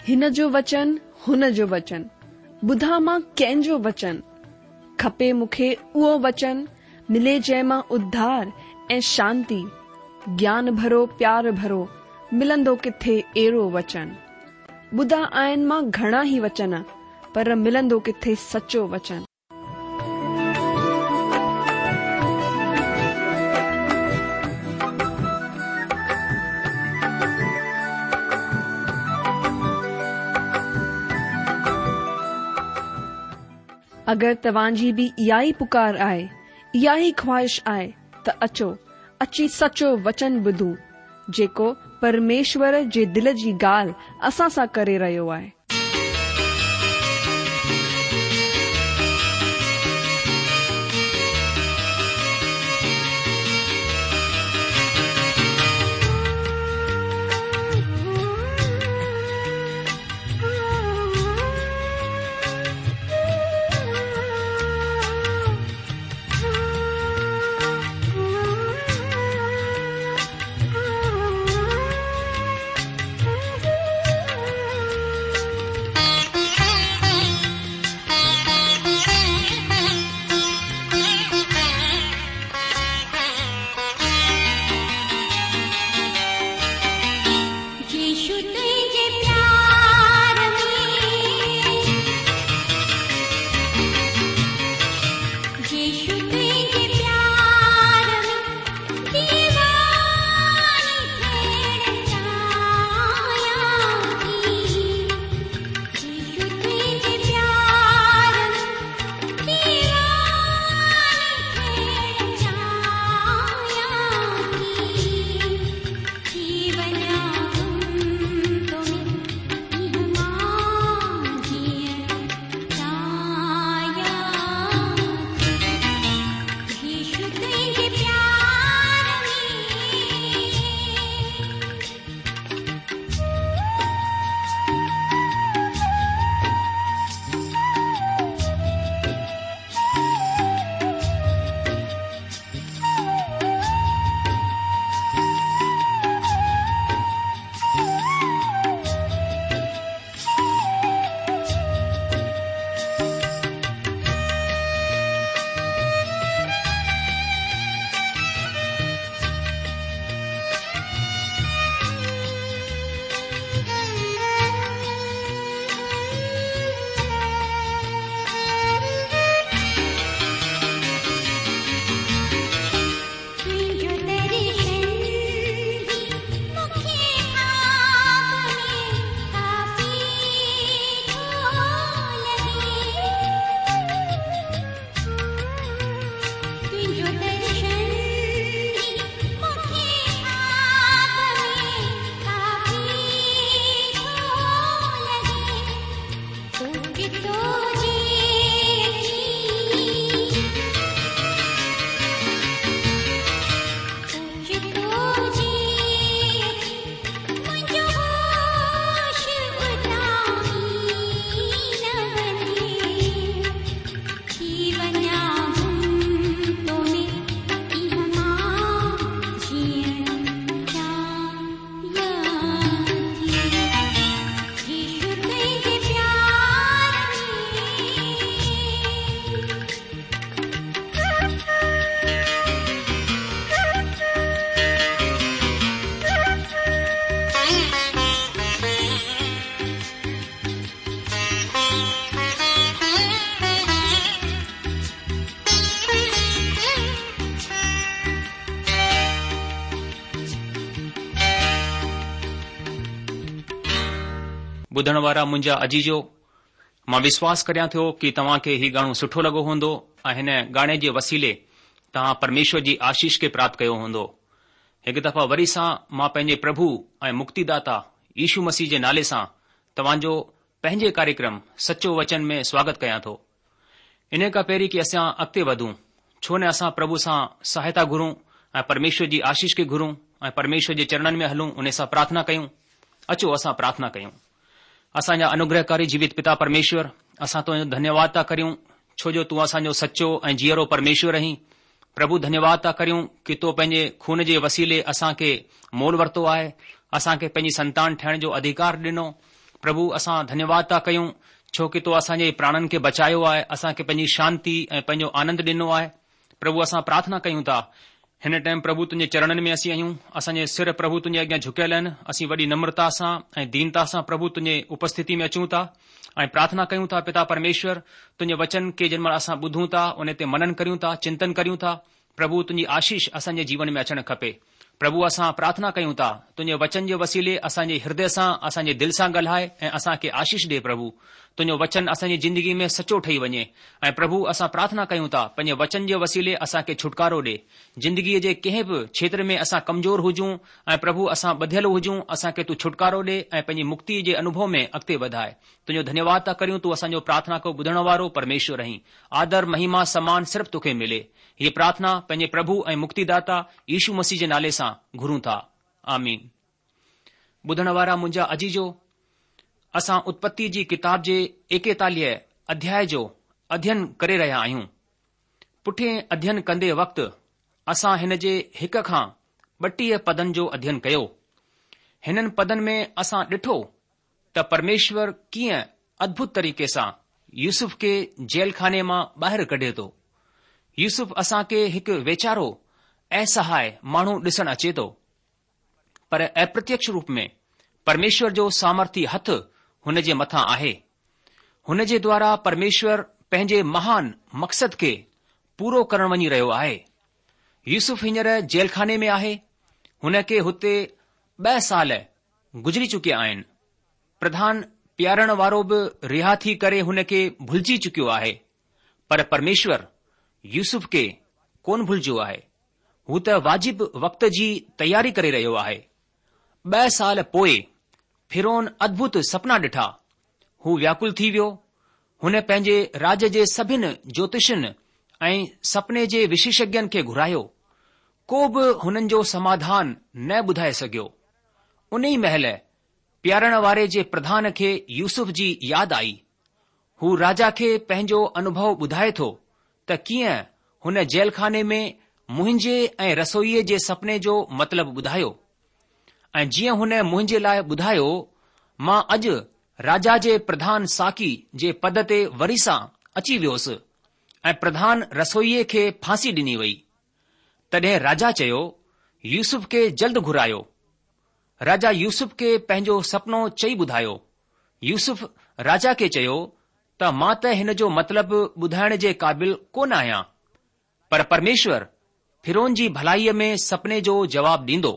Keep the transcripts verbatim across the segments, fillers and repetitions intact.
हिन जो वचन हुन जो वचन, ॿुधा मां कंहिंजो वचन, खपे मूंखे उहो वचन, मिले जंहिं मां उद्धार ऐं शांती, ज्ञान भरो प्यार भरो, मिलंदो किथे अहिड़ो वचन। ॿुधा आहिनि मां घणा ई वचन, पर मिलंदो किथे सचो वचन। अगरि तव्हांजी बि इहा ई पुकार आहे, इहा ई ख्वाहिश आहे, त अचो अची सचो वचन ॿुधूं, जेको परमेश्वर जे दिल जी ॻाल्हि असां सां करे रहियो आहे। ॿुधण वारा मुंहिंजा अजीजो, मां विश्वास करियां थो कि तव्हां खे ही गानो सुठो लॻो हूंदो ऐं हिन गाने जे वसीले तव्हां परमेश्वर जी आशीष खे प्राप्त कयो हूंदो। हिकु दफ़ा वरी सां मां पंहिंजे प्रभु ऐं मुक्तिदाता यीशू मसीह जे नाले सां तव्हांजो पंहिंजे कार्यक्रम सचो वचन में स्वागत कयां थो। इन खां पहिरीं कि असां अॻिते वधूं, छो न असां प्रभु सां सहायता घुरूं ऐं परमेश्वर जी आशीष खे घुरूं ऐं परमेश्वर जे चरणनि में हलूं, उन सां प्रार्थना कयूं। अचो असां प्रार्थना कयूं। असांजा अनुग्रहकारी जीवित पिता परमेश्वर, असां तुंहिंजो धन्यवाद था करियूं, छो जो तूं असांजो सचो ऐं जीअरो परमेश्वर आहीं। प्रभु धन्यवाद था करियूं कि तो पंहिंजे खून जे वसीले असां खे मोल वरितो आहे, असां खे पंहिंजी संतान ठहिण जो अधिकार ॾिनो। प्रभु असां धन्यवाद था कयूं छो कि तो असांजे प्राणनि खे बचायो आहे, असांखे पंहिंजी शांती ऐं पंहिंजो आनंद ॾिनो आहे। प्रभु असां प्रार्थना कयूं था हिन टाइम प्रभु तुंहिंजे चरणनि में असीं आहियूं, असांजे सिर प्रभु तुंहिंजे अॻियां झुकियल आहिनि। असीं वॾी नम्रता सां ऐं दीनता सां प्रभु तुंहिंजे उपस्थिति में अचूं था ऐं प्रार्थना कयूं था पिता परमेश्वर, तुंहिंजे वचन खे जंहिं महिल असां ॿुधूं था उन ते मनन करियूं था, चिंतन करियूं था, प्रभु तुंहिंजी आशीष असांजे जीवन में अचणु खपे। प्रभु असां प्रार्थना कयूं था तुंहिंजे वचन जे वसीले असांजे हृदय सां, असांजे दिलि सां ॻाल्हाए ऐं असांखे आशीष ॾे। प्रभु तुंहिंजो वचन असांजी जिंदगी में सचो ठही वञे ऐं प्रभु असां प्रार्थना कयूं था पंहिंजे वचन जे वसीले असांखे छुटकारो ॾे। जिंदगीअ जे कंहिं बि क्षेत्र में असां कमज़ोर हुजूं ऐं प्रभु असां ॿधियल हुजूं, असांखे तूं छुटकारो ॾे ऐं पंहिंजी मुक्ति जे अनुभव में अॻिते वधाए। तुंहिंजो धन्यवाद था करियूं, तूं असांजो प्रार्थना को ॿुधण वारो परमेश्वर आहीं। आदर महिमा सम्मान सिर्फ़ तोखे मिले। हीअ प्रार्थना पंहिंजे प्रभु ऐं मुक्तिदाता यीशू मसीह जे नाले सां घुरूं था, आमीन। ॿुधण वारा मुंहिंजा अजीजो, असां उत्पत्ति जी किताब जे एकेतालीह अध्याय जो अध्ययन करे रहिया आहियूं। पुठिएं अध्ययन कंदे वक़्तु असां हिन जे हिक खां ॿटीह पदनि जो अध्ययन कयो। हिननि पदनि में असां ॾिठो त परमेश्वर कीअं अद्भुत तरीक़े सां यूसुफ खे जेल खाने मां ॿाहिरि कढे थो। यूसुफ असांखे हिकु वेचारो असहाय माण्हू ॾिसणु अचे थो, पर अप्रत्यक्ष रूप में परमेश्वर जो सामर्थी हथ हुन जे मथां आहे। हुन जे द्वारा परमेश्वर पंहिंजे महान मक़सद खे पूरो करण वञी रहियो आहे। यूसुफ हींअर जेलखाने में आहे। हुन खे हुते ॿ साल गुज़री चुकिया आहिनि। प्रधान प्यारण वारो बि रिहा थी करे हुन खे भुलिजी चुकियो आहे, पर परमेश्वर यूसुफ खे कोन भुलिजो आहे। हू त वाजिब वक़्त जी तयारी करे रहियो आहे। ॿ साल पोइ फिरौन अद्भुत सपना ॾिठा। हू व्याकुल थी वियो। हुन पंहिंजे राज जे सभिनि ज्योतिषनि ऐं सपने जे विशेषज्ञनि खे घुरायो। को बि हुननि जो समाधान न ॿुधाए सघियो। उन ई महिल प्यारण वारे जे प्रधान खे यूसुफ जी यादि आई। हू राजा खे पंहिंजो अनुभव ॿुधाए थो त कीअं हुन जेलखाने में मुंहिंजे ऐं रसोईअ जे सपने जो मतिलबु ॿुधायो। ऐं जीअं हुन मुंहिंजे लाइ ॿुधायो, मां अॼु राजा जे प्रधान साकी जे पद ते वरी सां अची वियोसि ऐं प्रधान रसोईअ खे फांसी ॾिनी वई। तॾहिं राजा चयो, यूसुफ खे जल्द घुरायो। राजा यूसुफ खे पंहिंजो सपनो चई ॿुधायो। यूसुफ राजा खे चयो त मां त हिन जो मतिलबु ॿुधाइण जे क़ाबिल कोन आहियां, पर परमेश्वर फिरौन जी भलाईअ में सपने जो जवाबु ॾींदो।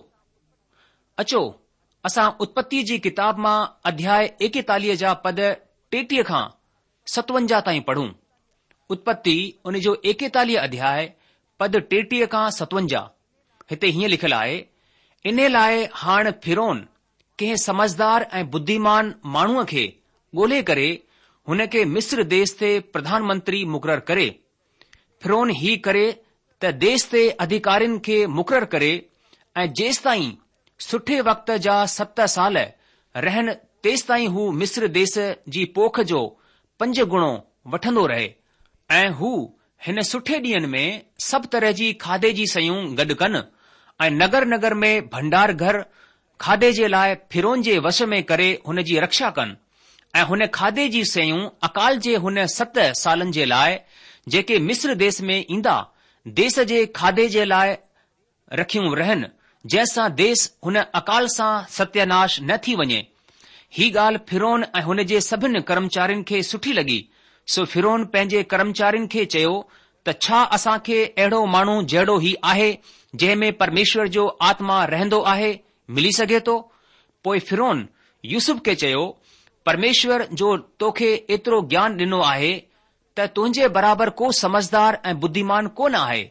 अचो असां उत्पत्ति जी किताब मां अध्याय एकेतालीह जा पद टेटीह खां सतवंजाह ताईं पढ़ूं। उत्पत्ति उन जो एकेतालीह अध्याय पद टेटीह खां सतवंजाह। हिते हीअं लिखियलु आहे, इन लाइ हाणे फिरौन कंहिं समझदार ऐं बुद्धिमान माण्हूअ खे ॻोल्हे करे हुन खे मिस्र देश ते प्रधानमंत्री मुक़ररु करे। फिरौन ही करे त देश ते अधिकारियुनि खे मुक़ररु करे ऐं जेसिताईं सुठे वक़्त जा सत साल रहनि तेसिताईं हू मिस्र देश जी पोख जो पंज गुणो वठंदो रहे। ऐं हू हिन सुठे ॾींहनि में सभु तरह जी खाधे जी शयूं गॾु कनि ऐं नगर नगर में भंडार घर खाधे जे लाइ फिरौन जे वश में करे हुन जी रक्षा कनि। ऐं हुन खाधे जी शयूं अकाल जे हुन सत सालनि जे लाइ जेके मिस्र देश में ईंदा देश जे खाधे जे लाइ रखियूं रहनि, जंहिंसां देश हुन अकाल सां सत्यानाश न थी वञे। ही ॻाल्हि फिरौन ऐं हुन जे सभिनि कर्मचारियुनि खे सुठी लॻी। सो फिरौन पंहिंजे कर्मचारियुनि खे चयो त छा असांखे अहिड़ो माण्हू जहिड़ो ही आहे जंहिं में परमेश्वर जो आत्मा रहंदो आहे मिली सघे थो? पोइ फिरौन यूसुफ खे चयो, परमेश्वर जो तोखे एतिरो ज्ञान ॾिनो आहे त तुंहिंजे बराबरि को समझदार ऐं बुद्धिमान कोन आहे।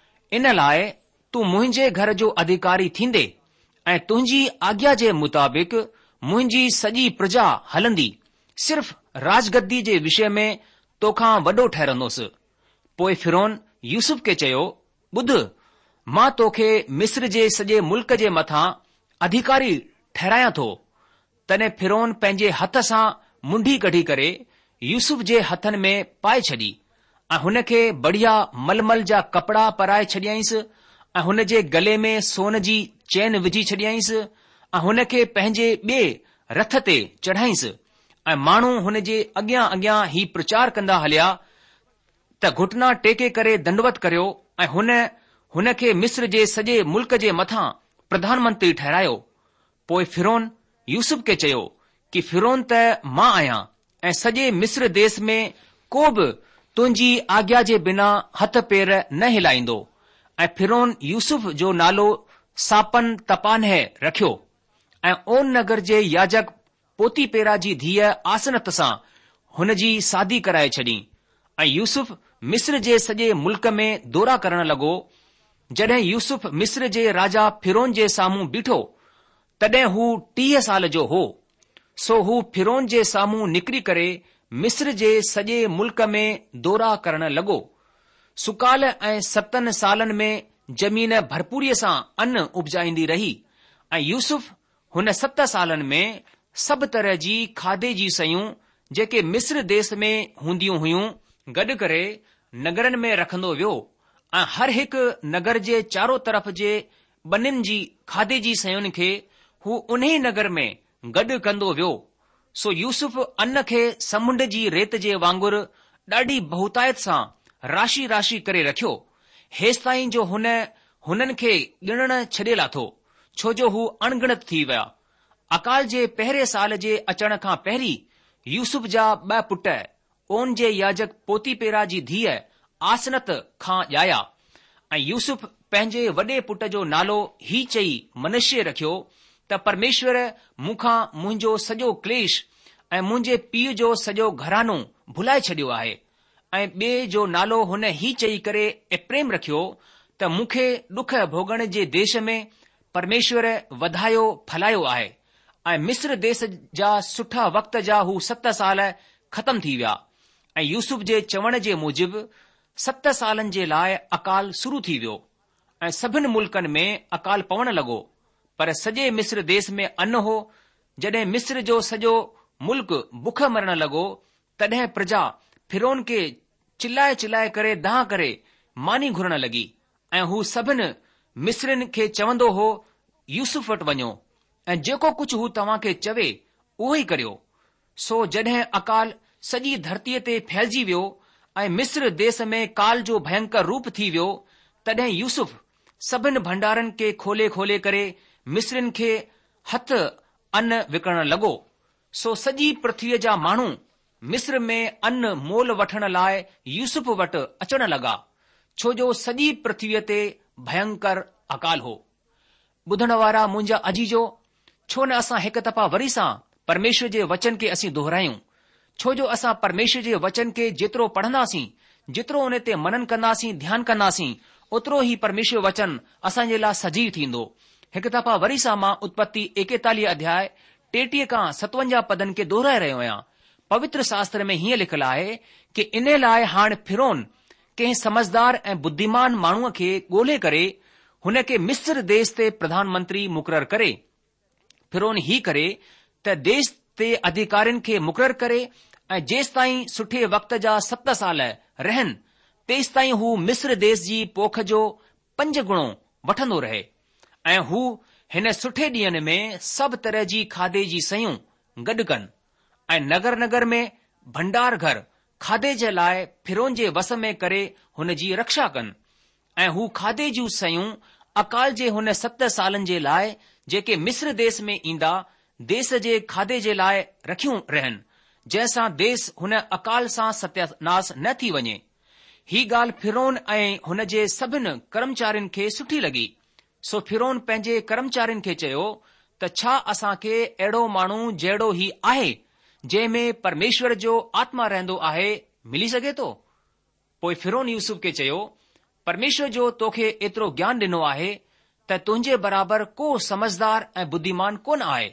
इन लाइ तूं मुंहिंजे घर जो अधिकारी थींदे ऐं तुंहिंजी आज्ञा जे मुताबिक़ मुंहिंजी सॼी प्रजा हलंदी। सिर्फ़ राजगद्दी जे विषय में तोखां वॾो ठहरंदुसि। पोइ फिरौन यूसुफ खे चयो, ॿुध, मां तोखे मिस्र जे सॼे मुल्क जे मथां अधिकारी ठहिरायां थो। तॾहिं फिरौन पंहिंजे हथ सां मुंडी कढी करे यूसुफ जे हथनि में पाए छॾी ऐं हुन खे बढ़िया मलमल जा कपड़ा पाराए छॾियईंसि ऐं हुन जे गले में सोन जी चैन विझी छॾियईंसि ऐं हुन खे पंहिंजे ॿिए रथ ते चढ़ाईंसि ऐं माण्हू हुन जे अॻियां अॻियां ही प्रचार कंदा हलिया त घुटना टेके करे दंडवत करियो ऐं हुन हुन खे मिस्र जे सॼे मुल्क जे मथां प्रधानमंत्री ठहिरायो। पोइ फिरौन यूसुफ खे चयो कि फिरौन त मां आहियां ऐं सॼे मिस्र देश में को बि तुंहिंजी आज्ञा जे बिना हथ पेर न हिलाईंदो। ऐं फिरौन यूसुफ जो नालो सापन तपानह रखियो ऐं ओन नगर जे याजक पोतीपेरा जी धीअ आसनत सां हुन जी शादी कराए छॾी। ऐं यूसुफ मिस्र जे सॼे मुल्क में दौरा करण लॻो। जॾहिं यूसुफ मिस्र जे राजा फिरौन जे साम्हूं बीठो तॾहिं हू टीह साल जो हो। सो हू फिरौन जे साम्हूं निकिरी करे मिस्र जे सॼे मुल्क में दौरा करण लॻो। सुकाल ऐं सतनि सालनि में ज़मीन भरपूरीअ सां अन्न उपजाईंदी रही ऐं यूसुफ हुन सत सालनि में सभु तरह जी खाधे जी शयूं जेके मिस्र देश में हूंदियूं हुयूं गॾु करे नगरनि में रखंदो वियो ऐं हर हिकु नगर जे चारो तरफ़ जे ॿनिन जी खाधे जी शयुनि खे हू उन ई नगर में गॾु कंदो वियो। सो यूसुफ अन्न खे समुंड जी रेत जे वांगुरु ॾाढी बहुतायत सां राशि राशि करे रखियो हेसि ताईं जो हुन हुननि खे ॻणण छॾे लाथो, छो जो हू अणगिणत थी विया। अकाल जे पहिरें साल जे अचण खां पहिरीं यूसुफ जा ॿ पुट ओन जे याजक पोतीपेरा जी धीअ आसनत खां ॼाया ऐं यूसुफ पंहिंजे वॾे पुट जो नालो ही चई मनश्शे रखियो त परमेश्वर मूंखां मुंहिंजो सॼो क्लेश ऐं मुंहिंजे पीउ जो सॼो घरानो भुलाए छॾियो आहे। ऐं ॿिए जो नालो हुन ही चई करे एप्रेम रखियो त मूंखे ॾुख भोगण जे देश में परमेश्वर वधायो फलायो आहे। ऐं मिस्र देश जा सुठा वक़्त जा हू सत साल ख़तम थी विया ऐं यूसुफ जे चवण जे मूजिबि सत सालनि जे लाइ अकाल शुरू थी वियो ऐं सभिनि मुल्कनि में अकाल पवण लॻो। पर सॼे मिस्र देश में अन्न हो। जॾहिं मिस्र जो सॼो मुल्क बुख मरण लॻो तॾहिं प्रजा फिरौन खे चिल्लाए चिल्लाए करे दाह करे मानी घुरण लॻी ऐं हू सभिनि मिस्रिन खे चवंदो हो यूसुफ वटि वञो ऐं जेको कुझु हू तव्हां खे चवे उहो ई करियो। सो जॾहिं अकाल सॼी धरतीअ ते फैलिजी वियो ऐं मिस्र देश में काल जो भयंकर रूप थी वियो तॾहिं यूसुफ सभिनि भंडारनि खे खोले खोले करे मिस्रिन खे हथ अन्न विकिणण लॻो। सो सॼी पृथ्वीअ जा माण्हू मिस्र में अन्न मोल वठण लाइ यूसुफ वटि अचण लॻा, छो जो सॼी पृथ्वीअ ते भयंकर अकाल हो। ॿुधण वारा मुंहिंजा अजीजो, छो न असां हिकु दफ़ा वरी सां परमेश्वर जे वचन खे असीं दोहरायूं, छो जो असां परमेश्वर जे वचन खे जेतिरो पढ़ंदासीं, जेतिरो उन ते मनन कंदासीं, ध्यानु कंदासीं, ओतिरो ई परमेश्वर वचन असांजे लाइ सजीव थींदो। हिकु दफ़ा वरी सां मां उत्पत्ति एकतालीह अध्याय टेटीह खां सतवंजाह पदनि खे दोहराए रहियो आहियां। पवित्र शास्त्र में हीअं लिखियलु आहे कि इन लाइ हाणे फिरौन कंहिं समझदार ऐं बुद्धिमान माण्हूअ खे ॻोल्हे करे हुन खे मिस्र देश ते प्रधानमंत्री मुक़ररु करे। फिरौन ही करे त देश ते अधिकारियुनि खे मुक़ररु करे ऐं जेसि ताईं सुठे वक़्त जा सत साल रहनि तेसि ताईं हू मिस्र देश जी पोख जो पंज गुणो वठंदो रहे ऐं हू हिन सुठे ॾींहनि में सभु तरह जी खाधे जी शयूं गॾु कनि ऐं नगर नगर में भंडार घर खाधे जे लाइ फिरौन जे वस में करे हुन जी रक्षा कनि ऐं हू खाधे जूं शयूं अकाल जे हुन सत सालनि जे लाइ जेके मिस्र देश में ईंदा देश जे खाधे जे लाइ रखियूं रहनि, जंहिंसां देश हुन अकाल सां सत्यानाश न थी वञे। ही ॻाल्हि फिरौन ऐं हुन जे सभिनि कर्मचारियुनि खे सुठी लॻी। सो फिरौन पंहिंजे कर्मचारियुनि खे चयो त छा असां खे अहिड़ो माण्हू जहिड़ो ही आहे जंहिं में परमेश्वर जो आत्मा रहंदो आहे मिली सघे थो? पोइ फिरौन यूसुफ खे चयो, परमेश्वर जो तोखे एतिरो ज्ञान ॾिनो आहे त तुंहिंजे बराबरि को समझदार ऐं बुद्धिमान कोन आहे।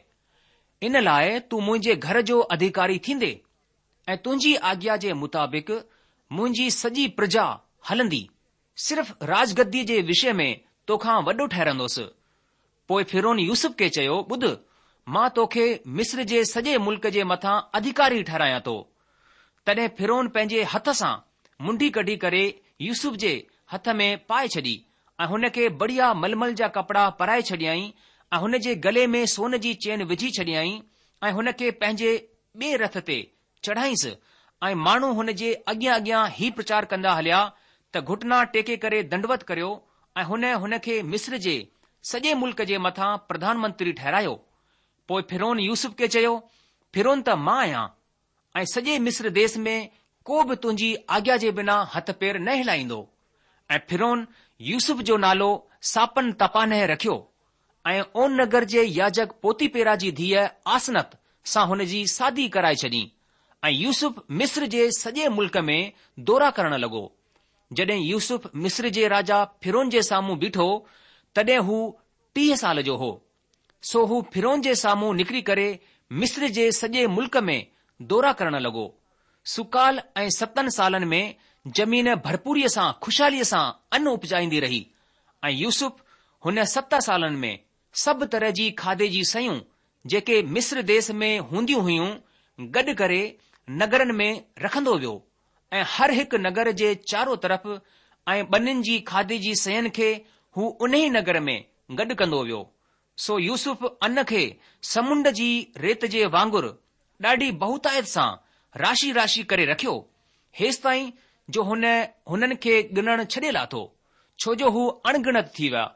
इन लाइ तूं मुंहिंजे घर जो अधिकारी थींदे ऐं तुंहिंजी आज्ञा जे मुताबिक़ मुंहिंजी सॼी प्रजा हलंदी। सिर्फ़ राजगद्दीअ जे विषय में तोखां वॾो ठहरंदुसि। पोइ फिरौन यूसुफ खे चयो, ॿुध, मां तोखे मिस्र जे सॼे मुल्क जे मथां अधिकारी ठहरायां थो। तॾहिं फिरौन पंहिंजे हथ सां मुंडी कढी करे यूसुफ जे हथ में पाए छॾी ऐं हुन खे बढ़िया मलमल जा कपड़ा पाराए छॾियईं ऐं हुन जे गले में सोन जी चेन विझी छॾियईं ऐं हुन खे पंहिंजे ॿिए रथ ते चढ़ाईंसि ऐं माण्हू हुन जे अॻियां अॻियां ही प्रचार कंदा हलिया त घुटना टेके करे दंडवत करियो ऐं हुन हुन खे मिस्र जे सॼे मुल्क जे मथां प्रधानमंत्री ठहिरायो। पोइ फिरोन यूसुफ खे चयो, फिरोन त मां आहियां ऐं सॼे मिस्र देश में को बि तुंहिंजी आज्ञा जे बिना हथ पेर न हिलाईंदो। ऐं फिरोन यूसुफ जो नालो सापन तपानह रखियो ऐं ओन नगर जे याजक पोतीपेरा जी धीअ आसनत सां हुन जी शादी कराए छॾी ऐं यूसुफ मिस्र जे सॼे मुल्क में दौरा करण लॻो। जॾहिं यूसुफ मिस्र जे राजा फिरोन जे साम्हूं बीठो तॾहिं हू टीह साल जो हो। सो हू फिरोन जे साम्हूं निकिरी करे मिस्र जे सॼे मुल्क में दौरा करण लॻो। सुकाल ऐं सतनि सालनि में ज़मीन भरपूरीअ सां खुशहालीअ सां अन्न उपजाईंदी रही ऐं यूसुफ हुन सत सालनि में सभु तरह जी खाधे जी शयूं जेके मिस्र देश में हूंदियूं हुयूं गॾु करे नगरनि में रखंदो वियो ऐं हर हिकु नगर जे चारो तरफ़ ऐं ॿनिनि जी खाधे जी शयुनि खे हू उन ई नगर में गॾु कंदो वियो। सो यूसुफ अन्न खे समुंड जी रेत जे वांगुरु ॾाढी बहुतायत सां राशि राशि करे रखियो हेसि ताईं जो हुन हुननि खे गिणण छॾे लाथो, छो जो हू अणगिणत थी विया।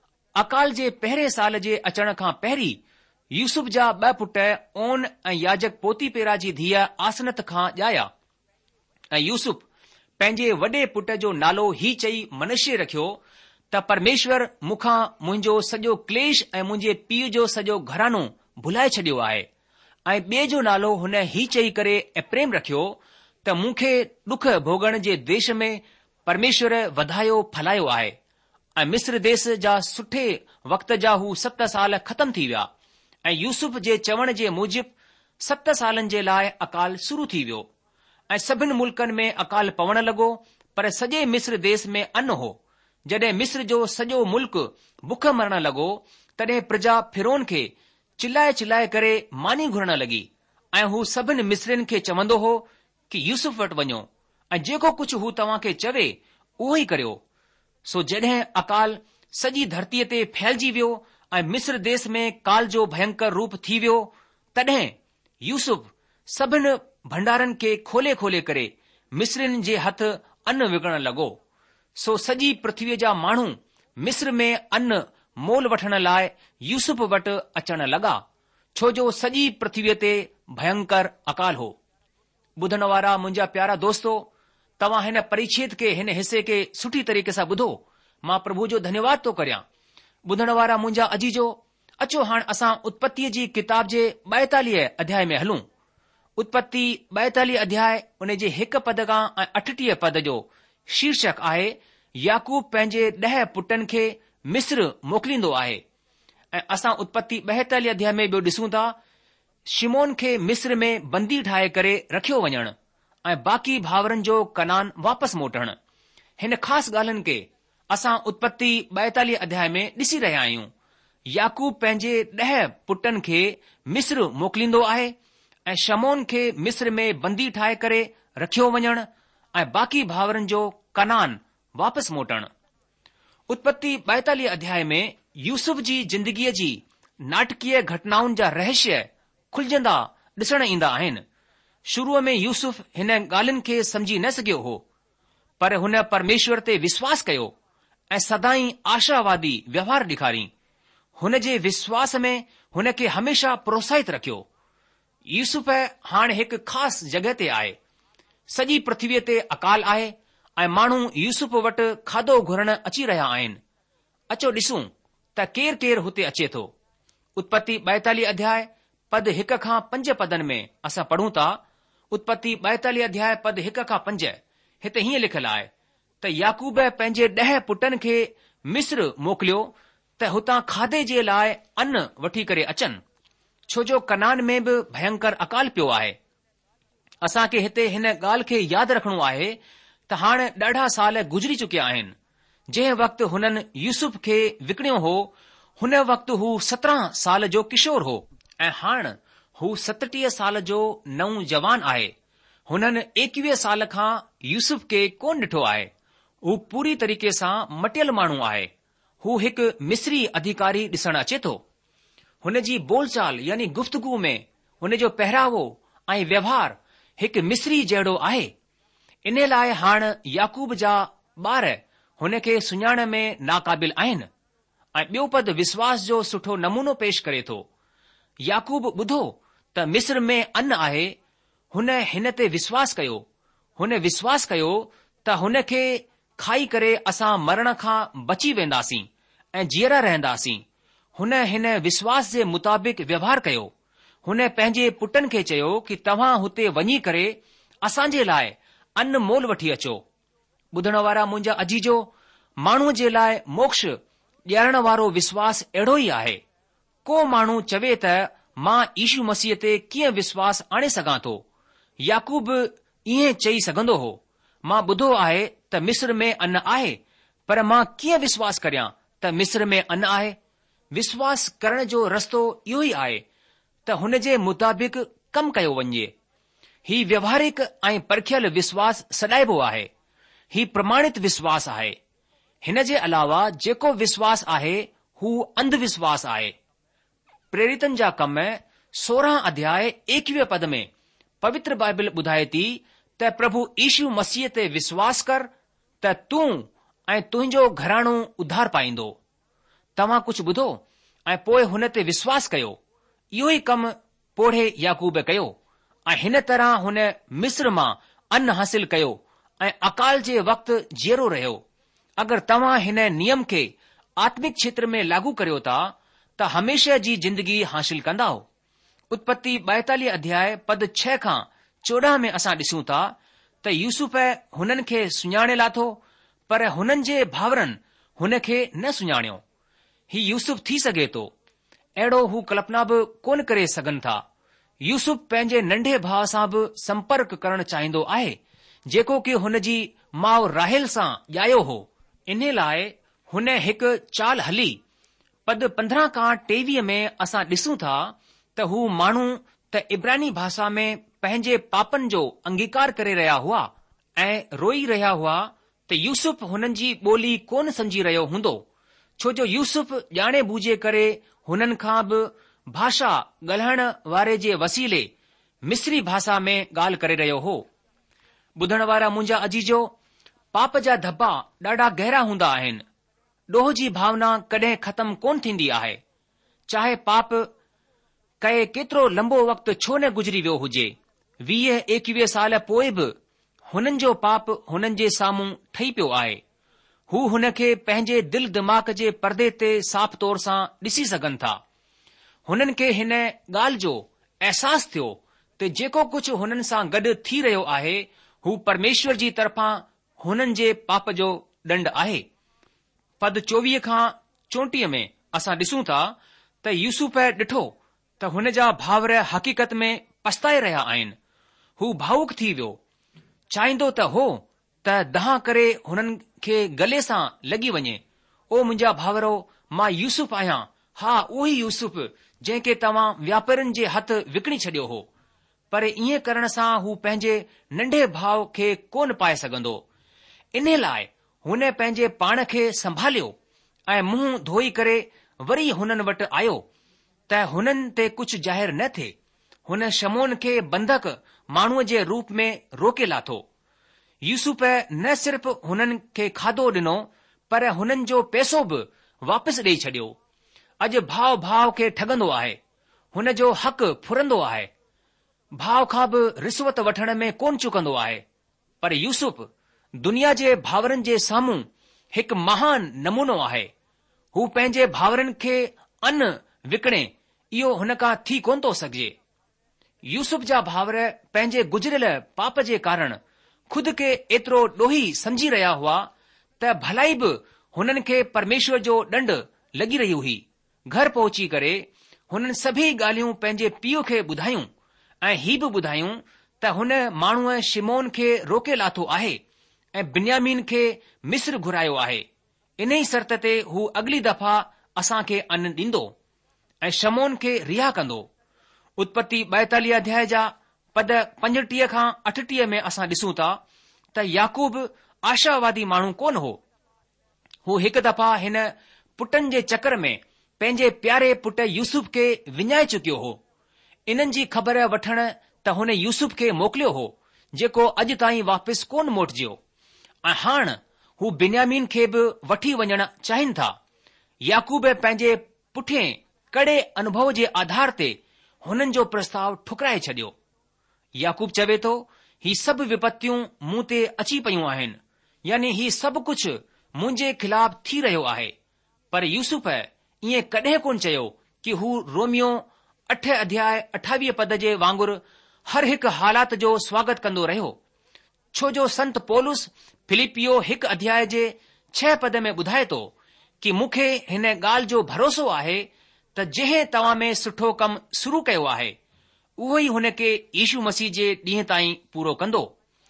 अकाल जे पहिरें साल जे अचण खां पहिरीं यूसुफ जा ॿ पुट ओन ऐं याजक पोतीपेरा जी धीअ आसनत खां ॼाया ऐं यूसुफ पंहिंजे वॾे पुट जो नालो ही चई मनश्शे रखियो त परमेश्वर मूंखां मुंहिंजो सॼो क्लेश ऐं मुंहिंजे पीउ जो सॼो घरानो भुलाए छॾियो आहे। ऐं ॿिए जो नालो हुन ही चई करे एप्रेम रखियो त मूंखे ॾुख भोगण जे देश में परमेश्वर वधायो फलायो आहे। ऐं मिस्र देश जा सुठे वक़्त जा हू सत साल ख़तम थी विया ऐं यूसुफ जे चवण जे मूजिबि सत सालनि जे लाइ अकाल शुरू थी वियो ऐं सभिनि मुल्कनि में अकाल पवण लॻो, पर सॼे मिस्र देश में अन्न हो। जॾहिं मिस्र जो सॼो मुल्क बुख मरण लॻो तॾहिं प्रजा फिरोन खे चिल्लाए चिल्लाए करे मानी घुरण लॻी ऐं हू सभिनि मिस्रियुनि खे चवंदो हो कि यूसुफ वटि वञो ऐं जेको कुझु हू तव्हां खे चवे उहो ई करियो। सो जॾहिं अकाल सॼी धरतीअ ते फैलिजी वियो ऐं मिस्र देश में काल जो भयंकर रूप थी वियो, तॾहिं यूसुफ सभिनि भंडारनि खे खोले खोले करे मिस्रियुनि जे हथ अन्न विकणण लॻो। सो सॼी पृथ्वीअ जा माण्हू मिस्र में अन्न मोल वठण लाइ यूसुफ वटि अचण लॻा, छो जो सॼी पृथ्वीअ ते भयंकर अकाल हो। ॿुधण वारा मुंहिंजा प्यारा दोस्तो, तव्हां हिन परिच्छेद खे हिन हिसे खे सुठी तरीक़े सां ॿुधो। मां प्रभु जो धन्यवाद थो करियां। ॿुधण वारा मुंहिंजा अजीजो, अचो हाणे असां उत्पत्तीअ जी किताब जे ॿाएतालीह अध्याय में हलूं। उत्पत्ति ॿाएतालीह अध्याय उन जे हिकु पद खां ऐं अठटीह पद जो शीर्षक आहे याकूब पंहिंजे ॾह पुटनि खे मिस्र मोकिलींदो आहे। ऐं असां उत्पत्ति ॿाएतालीह अध्याय में ॿियो ॾिसूं था शिमोन खे मिस्र में बंदी ठाहे करे रखियो वञण ऐं बाक़ी भाउरनि जो कनान वापसि मोटण। हिन ख़ासि ॻाल्हियुनि खे असां उत्पत्ति ॿाएतालीह अध्याय में ॾिसी रहिया आहियूं। याकूब पंहिंजे ॾह पुटनि खे मिस्र मोकिलींदो आहे ऐं शमोन खे मिस्र में बंदी ठाहे करे रखियो वञण ऐं बाक़ी भाउरनि जो कनान वापसि मोटण। उत्पत्ति ॿाएतालीह अध्याय में यूसुफ जी जिंदगीअ जी नाटकीय घटनाउनि जा रहस्य खुलजंदा ॾिसण ईंदा आहिनि। शुरूअ में यूसुफ हिन ॻाल्हियुनि खे समझी न सघियो हो, पर हुन परमेश्वर ते विश्वास कयो ऐं सदाई आशावादी व्यवहार ॾेखारी। हुन जे विश्वास में हुन खे हमेशा प्रोत्साहित रखियो। यूसुफ हाणे हिकु ख़ासि जॻहि ते आहे। सॼी पृथ्वीअ ते अकाल आहे ऐं माण्हू यूसुफ वटि खाधो घुरण अची रहिया आहिनि। अचो ॾिसूं त केरु केरु हुते अचे थो। उत्पत्ति ॿाएतालीह अध्याय पद हिक खां पंज पदनि में असां पढ़ूं था। उत्पत्ति ॿाएतालीह अध्याय पद हिक खां पंज हिते हीअं लिखियलु आहे त याकूब पंहिंजे ॾह पुटनि खे मिस्र मोकिलियो त हुतां खाधे जे लाइ अन्न वठी करे अचनि, छो जो कनान में बि भयंकर अकाल पियो आहे। असां खे हिते हिन ॻाल्हि खे यादि रखणो आहे त हाणे ॾाढा साल गुज़री चुकिया आहिनि। जंहिं वक़्तु हुननि यूसुफ खे विकिणियो हो हुन वक़्तु हू सत्रहं साल जो किशोर हो ऐं हाणे हू सतटीह साल जो नओं जवान आहे। हुननि एकवीह साल खां यूसुफ खे कोन ॾिठो आहे। हू पूरी तरीक़े सां मटियल माण्हू आहे। हू हिकु मिस्री अधिकारी ॾिसण अचे थो। हुन जी बोलचाल यानी गुफ़्तगू में हुन जो पहिरावो ऐं व्यवहार हिकु मिस्री जहिड़ो आहे। इन लाइ हाणे याकूब जा ॿार हुन खे सुञाणण में नाक़ाबिल आहिनि। ऐं ॿियो पद विश्वास जो सुठो नमूनो पेश करे थो। याकूब ॿुधो त मिस्र में अन्न आहे, हुन हिन ते विश्वास कयो। हुन विश्वास कयो त हुन खे खाई करे असां मरण खां बची वेंदासीं ऐं जीअरा रहंदासीं। हुन हिन विश्वास जे मुताबिक़ व्यवहार कयो। हुन पंहिंजे पुटनि खे चयो कि तव्हां हुते वञी करे असांजे लाइ अन्न मोल वठी अचो। ॿुधण वारा मुंहिंजा अजीजो, माण्हूअ जे लाइ मोक्ष ॾियारण वारो विश्वास अहिड़ो ई आहे। को माण्हू चवे त मां यीशू मसीह ते कीअं विश्वास आणे सघां थो। याकूब ईअं चई सघंदो हो, मां ॿुधो आहे त मिस्र में अन्न आहे, पर मां कीअं विश्वास करियां त मिस्र में अन्न आहे। विश्वास करण जो रस्तो इहो ई आहे त हुन जे मुताबिक़ कमु कयो वञे। ही व्यवहारिक ऐं परखियल विश्वास सॾाइबो आहे। ही प्रमाणित विश्वास आहे। हिन जे अलावा जेको विश्वास आहे हू अंधविश्वास आहे। प्रेरितन जा कम सोरहं अध्याय एकवीह पद में पवित्र बाइबल ॿुधाए थी त प्रभु यीशू मसीह ते विश्वास कर त तूं ऐं तुंहिंजो घराणो उद्धार पाईंदो। तव्हां कुझु ॿुधो ऐं पोइ हुन ते विश्वास कयो। इहो ई कमु पोढ़े याकूब कयो ऐं हिन तरह हुन मिस्र मां अन्न हासिल कयो ऐं अकाल जे वक़्तु जीअरो रहियो। अगरि तव्हां हिन नियम खे आत्मिक क्षेत्र में लागू करियो था त हमेशा जी जिंदगी हासिल कंदा। उत्पत्ति ॿाएतालीह अध्याय पद छह खां चोॾहं में असां ॾिसूं था त यूसुफ हुननि खे सुञाणे लाथो, पर हुननि जे भाउरनि हुन खे न सुञाणियो। ही यूसुफ थी सघे थो, अहिड़ो हू कल्पना बि कोन करे सघनि था। यूसुफ पंहिंजे नंढे भाउ सां बि संपर्क करणु चाहींदो आहे, जेको कि हुन जी माउ राहेल सां ॼायो हो। इन लाइ हुन हिकु चाल हली। पद पंद्रहं खां टेवीह में असां ॾिसूं था त हू माण्हू त इब्रानी भाषा में पंहिंजे पापनि जो अंगीकार करे रहिया हुआ ऐं रोई रहिया हुआ त यूसुफ हुननि जी ॿोली कोन सम्झी रहियो हूंदो, छो जो यूसुफ ॼाणे बूझे करे हुननि खां बि भाषा ॻाल्हाइण वारे जे वसीले मिस्री भाषा में ॻाल्हि करे रहियो हो। ॿुधण वारा मुंहिंजा अजीजो, पाप जा धब्बा ॾाढा गहरा हूंदा आहिनि। ॾोह जी भावना कॾहिं ख़तमु कोन थींदी आहे। चाहे पाप कए केतिरो लंबो वक़्तु छो न गुज़री वियो हुजे, वीह एकवीह साल पोइ बि हुननि जो पाप हुननि जे साम्हूं ठही पियो आहे। हू हुन खे पंहिंजे दिल दिमाग़ जे पर्दे ते साफ़ तौर सां ॾिसी सघनि था। हुननि खे हिन ॻाल्हि जो अहसास थियो त जेको कुझु हुननि सां गॾु थी रहियो आहे हू परमेश्वर जी तरफ़ां हुननि जे पाप जो दंड आहे। पद चोवीह खां चोटीह में असां ॾिसूं था त यूसुफ ॾिठो त हुन जा भाउर हक़ीक़त में पछताए रहिया आहिनि। हू भावुक थी वियो, चाहींदो त हो त दहा करे हुननि खे गले सां लॻी वञे। ओ मुंहिंजा भाउरो, मां यूसुफ आहियां। हा, उहो ई यूसुफ जंहिंखे तव्हां व्यापारियुनि जे हथ विकिणी छॾियो हो। पर ईअं करण सां हू पंहिंजे नंढे भाउ खे कोन पाए सघंदो। इन लाइ हुन पंहिंजे पाण खे संभालियो ऐं मुंहुं धोई करे वरी हुननि वटि आयो त हुननि ते कुझु ज़ाहिर न थिए। हुन शमोन खे बंधक माण्हूअ जे रूप में रोके लाथो। यूसुफ न सिर्फ़ हुननि खे खाधो ॾिनो, पर हुननि जो पैसो बि वापसि ॾेई छॾियो। अॼु भाउ भाउ खे ठगंदो आहे, हुन जो हक़ फुरंदो आहे, भाउ खां बि रिश्वत वठण में कोन चुकंदो आहे। पर यूसुफ दुनिया जे भाउरनि जे साम्हूं हिकु महान नमूनो आहे। हू पंहिंजे भाउरनि खे अन्न विकिणे, इहो हुन खां थी कोन थो सघिजे। यूसुफ जा भाउर पंहिंजे गुज़रियल पाप जे कारण खुद खे एतिरो ॾोही समझी रहिया हुआ त भलाई बि हुननि खे परमेश्वर जो ॾंड लॻी रही हुई। घर पहुची करे हुननि सभई ॻाल्हियूं पंहिंजे पीउ खे ॿुधायूं ऐं ही बि ॿुधायूं त हुन माण्हूअ शिमोन खे रोके लाथो आहे ऐं बिन्यामीन खे मिस्र घुरायो आहे। इन ई शर्त ते हू अॻिली दफ़ा असां खे अन्न ॾींदो ऐं शमोन खे रिहा कंदो। उत्पत्ति ॿाएतालीह अध्याय जा पद पंजटीह खां अठटीह में असां ॾिसूं था त याकूब आशावादी माण्हू कोन हो। हू हिकु दफ़ा हिन पुटनि जे चकर में पंहिंजे प्यारे पुट यूसुफ खे विञाए चुकियो हो। इन्हनि जी ख़बर वठण त हुन यूसुफ खे मोकिलियो हो, जेको अॼु ताईं वापसि कोन मोटिजियो, ऐं हाणे हू बिन्यामीन खे बि वठी वञण चाहिनि था। याकूब पंहिंजे पुठिएं कड़े अनुभव जे आधार ते हुननि जो प्रस्ताव ठुकराए छडि॒यो। याकूब चवे थो, ही सभु विपत्तियूं मूं ते अची पयूं आहिनि, यानी ही सभु कुझु मुंहिंजे ख़िलाफ़ थी रहियो आहे। पर यूसुफ ईअं कॾहिं कोन चयो कि हू रोमियो अठ अध्याय अठावीह पद जे वांगुरु हर हिकु हालात जो स्वागत कंदो रहियो, छो जो संत पौलुस फिलिपियो हिकु अध्याय जे छह पद में ॿुधाए थो कि मूंखे हिन ॻाल्हि जो भरोसो आहे त जंहिं तव्हां में सुठो कमु शुरू कयो आहे उहो ई हुन खे यीशू मसीह जे ॾींहं ताईं पूरो कंदो।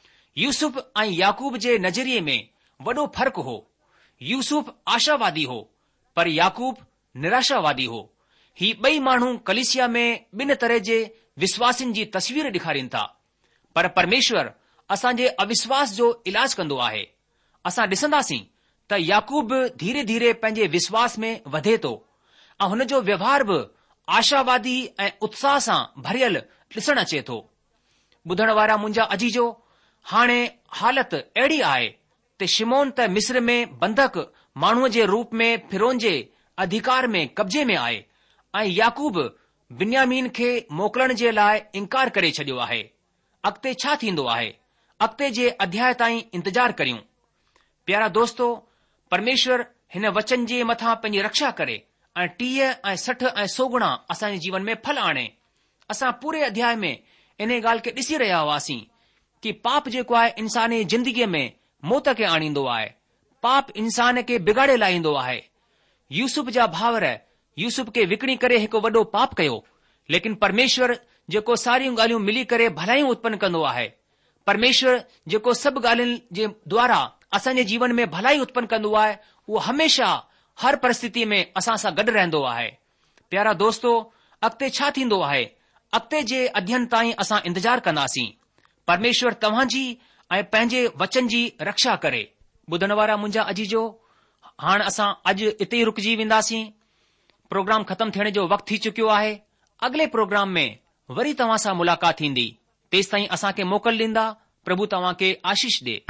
यूसुफ ऐं याकूब जे नज़रिये में वॾो फ़र्क़ु हो। यूसुफ आशावादी हो, पर याकूब निराशावादी हो। ही ॿई माण्हू कलीसिया में ॿिन तरह जे विश्वासिन जी तस्वीर ॾेखारीनि था, पर परमेश्वर असांजे अविश्वास जो इलाज कंदो आहे। असां ॾिसंदासीं त याकूब धीरे धीरे पंहिंजे विश्वास में वधे थो ऐं हुन जो व्यवहार बि आशावादी ऐं उत्साह सां भरियल ॾिसण अचे थो। ॿुधण वारा मुंहिंजा अजीजो, हाणे हालत अहिड़ी आहे त शिमोन त मिस्र में बंधक माण्हूअ जे रूप में फिरोन जे अधिकार में कब्जे में आहे ऐं याकूब बिन्यामीन खे मोकिलण जे लाइ इनकार करे छडि॒यो आहे। अॻिते छा थींदो आहे, अॻिते जे अध्याय ताईं इंतजार करियूं। प्यारा दोस्तो, परमेश्वर हिन वचन जे मथां पंहिंजी रक्षा करे ऐं टीह ऐं सठ ऐं सौ गुणा असांजे जीवन में फल आणे। असां पूरे अध्याय में इन ॻाल्हि खे ॾिसी रहिया हुआसीं कि पाप जेको आहे इंसानी जिंदगीअ में मौत खे आणींदो आहे। पाप इंसान खे बिगाड़े लाहींदो आहे। यूसुफ जा भाउर यूसुफ खे विकिणी करे हिकु वॾो पाप कयो, लेकिन परमेश्वर जेको सारियूं ॻाल्हियूं मिली करे भलायूं उत्पन्न कंदो आहे, परमेश्वर जेको सभु ॻाल्हियुनि जे द्वारा असांजे जीवन में भलाई उत्पन्न कंदो आहे, उहो हमेशा हर परिस्थिति में असां सां गॾु रहंदो आहे। प्यारा दोस्तो, अॻिते छा थींदो आहे, अॻिते जे अध्ययन ताईं असां इंतजार कंदासीं। परमेश्वर तव्हां जी ऐं पंहिंजे वचन जी रक्षा करे। ॿुधण वारा मुंहिंजा अजीजो, हाणे असां अॼु इते ई रुकिजी वेंदासीं। प्रोग्राम ख़तमु थियण जो वक़्तु थी चुकियो आहे। अॻिले प्रोग्राम में वरी तव्हां सां मुलाक़ात थींदी। तेसि ताईं असांखे मोकल ॾींदा। प्रभु तव्हां खे आशीष ॾे।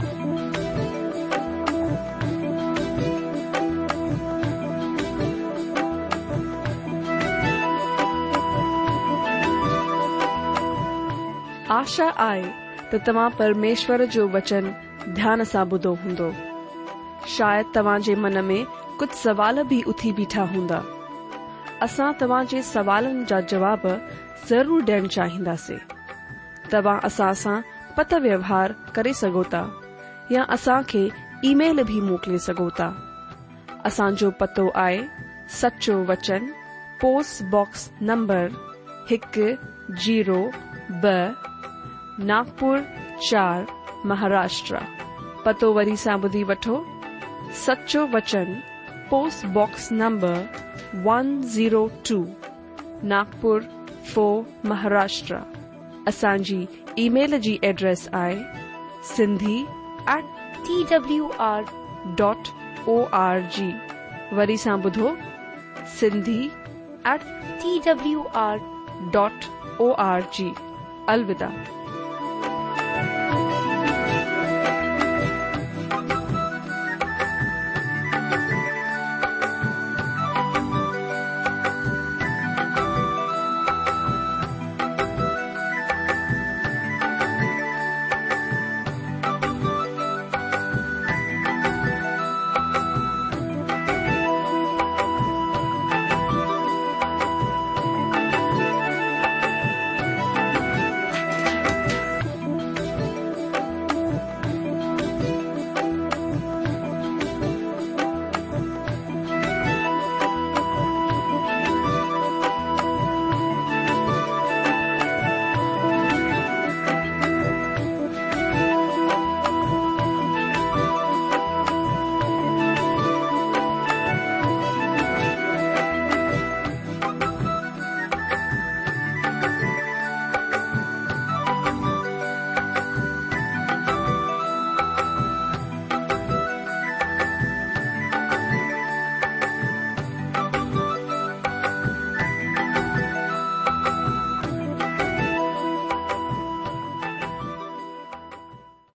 आशा आहे त तव्हां परमेश्वर जो वचन ध्यान सां ॿुधो हूंदो। शायदि तव्हां जे मन में कुझु सवाल बि उथी बीठा हूंदा। असां तव्हां जे सवालनि जा जवाब ज़रूर ॾियणु चाहींदासीं। तव्हां असां सां पत व्यवहार करे सघो था या असांखे ईमेल भी मोकिले सघो था। असांजो पतो आहे सचो वचन, पोस्ट बॉक्स नंबर हिकु जीरो ब, नागपुर चार, महाराष्ट्र। पतो वरी सां ॿुधी वठो। सचो वचन, post box number one zero two, Nagpur four, Maharashtra. असांजी ईमेल जी एड्रेस आहे Sindhi at T W R dot O R G. वरी सां ॿुधो, Sindhi at T W R dot O R G. अलविदा।